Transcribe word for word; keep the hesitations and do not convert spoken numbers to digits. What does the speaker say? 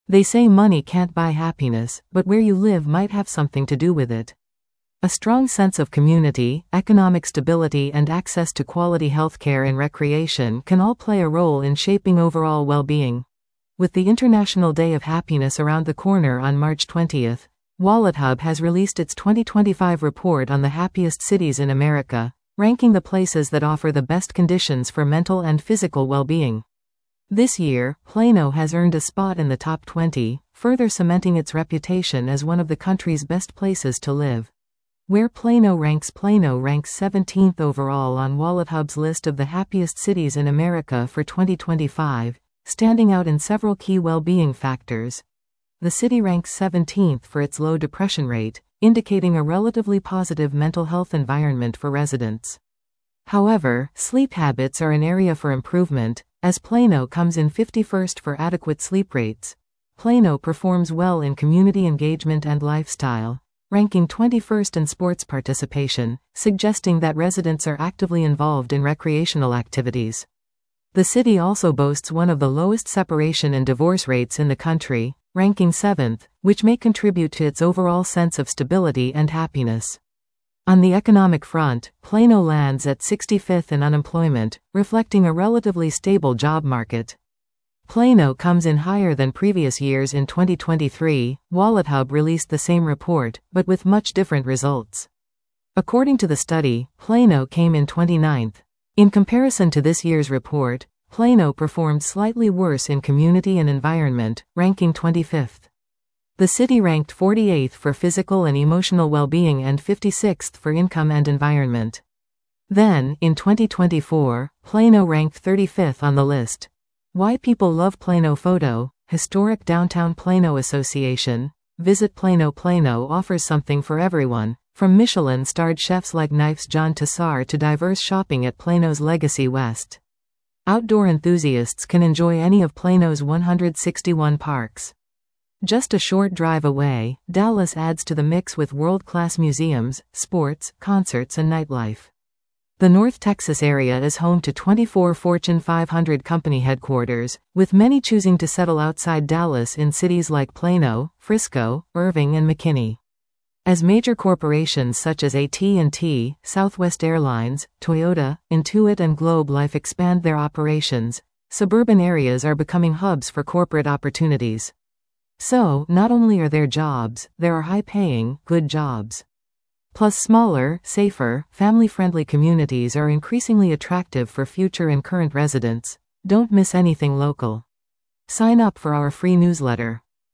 They say money can't buy happiness, but where you live might have something to do with it. A strong sense of community, economic stability, and access to quality healthcare and recreation can all play a role in shaping overall well-being. With the International Day of Happiness around the corner on March twentieth, WalletHub has released its twenty twenty-five report on the happiest cities in America, ranking the places that offer the best conditions for mental and physical well-being. This year, Plano has earned a spot in the top twenty, further cementing its reputation as one of the country's best places to live. Where Plano ranks Plano ranks seventeenth overall on WalletHub's list of the happiest cities in America for twenty twenty-five, standing out in several key well-being factors. The city ranks seventeenth for its low depression rate, indicating a relatively positive mental health environment for residents. However, sleep habits are an area for improvement, as Plano comes in fifty-first for adequate sleep rates. Plano performs well in community engagement and lifestyle, ranking twenty-first in sports participation, suggesting that residents are actively involved in recreational activities. The city also boasts one of the lowest separation and divorce rates in the country, ranking seventh, which may contribute to its overall sense of stability and happiness. On the economic front, Plano lands at sixty-fifth in unemployment, reflecting a relatively stable job market. Plano comes in higher than previous years in twenty twenty-three. WalletHub released the same report, but with much different results. According to the study, Plano came in twenty-ninth. In comparison to this year's report, Plano performed slightly worse in community and environment, ranking twenty-fifth. The city ranked forty-eighth for physical and emotional well-being and fifty-sixth for income and environment. Then, in twenty twenty-four, Plano ranked thirty-fifth on the list. Why people love Plano photo. Historic Downtown Plano Association. Visit Plano. Plano offers something for everyone, from Michelin-starred chefs like Knife's John Tassar to diverse shopping at Plano's Legacy West. Outdoor enthusiasts can enjoy any of Plano's one hundred sixty-one parks. Just a short drive away, Dallas adds to the mix with world-class museums, sports, concerts, and nightlife. The North Texas area is home to twenty-four Fortune five hundred company headquarters, with many choosing to settle outside Dallas in cities like Plano, Frisco, Irving, and McKinney. As major corporations such as A T and T, Southwest Airlines, Toyota, Intuit, and Globe Life expand their operations, suburban areas are becoming hubs for corporate opportunities. So, not only are there jobs, there are high-paying, good jobs. Plus smaller, safer, family-friendly communities are increasingly attractive for future and current residents. Don't miss anything local. Sign up for our free newsletter.